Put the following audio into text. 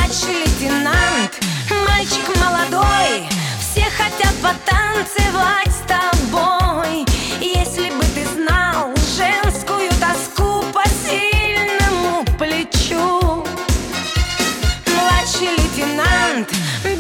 Младший лейтенант, мальчик молодой, все хотят потанцевать с тобой. Если бы ты знал женскую тоску по сильному плечу. Младший лейтенант,